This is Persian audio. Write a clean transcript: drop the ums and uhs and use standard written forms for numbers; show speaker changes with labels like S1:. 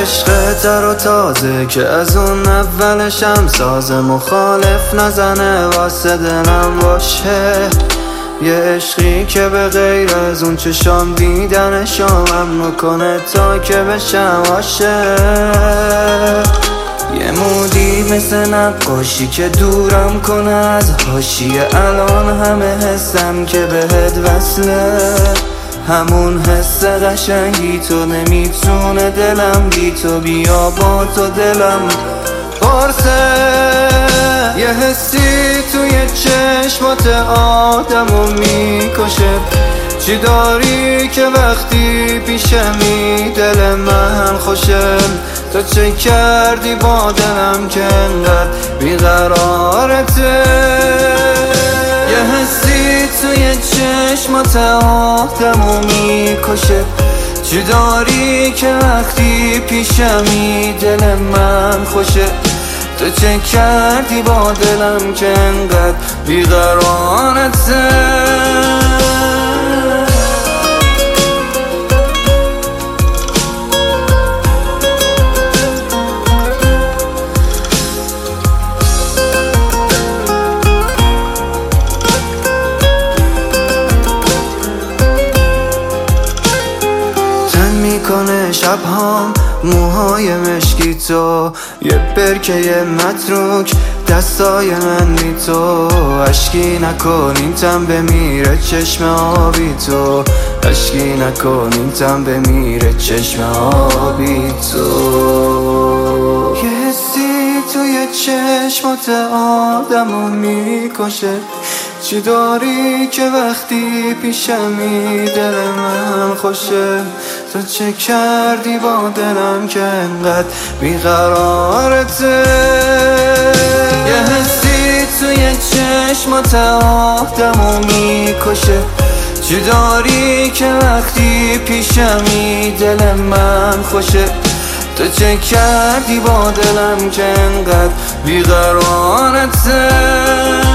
S1: عشق تر و تازه که از اون اولشم ساز مخالف نزنه واسه دلم باشه. یه عشقی که به غیر از اون چشام دیدنشام میکنه تا که بشم عاشق. یه مودی مثل نقاشی که دورم کنه از حاشیه، الان همه حسم که بهت وصله. همون حس قشنگی تو نمیتونه دلم بی تو بیا با تو دلم پرسه. یه حسی توی چشمات آدمو میکشه، چی داری که وقتی پیشمی دل من خوشه؟ تو چه کردی با دلم که انقدر بیقرارته؟ یه حسی توی چشمات آدمو میکشه، چی داری که وقتی پیشمی دل من خوشه؟ تو چه کردی با دلم که انقدر بیقرارته؟ میکنه شبهام موهای مشکی تو، یه برکه متروک دستای من بی تو. اشکی نکن این تن بمیره چشم آبی تو، اشکی نکن این تن بمیره چشم آبی تو. یه حسی توی چشمات آدمو میکشه، چی داری که وقتی پیشمی دل من خوشه؟ تو چه کردی با دلم که انقدر بیقرارته؟ یه حسی توی چشمات آدمو میکشه، چی داری که وقتی پیشمی دل من خوشه؟ تو چه کردی با دلم که انقدر بیقرارته؟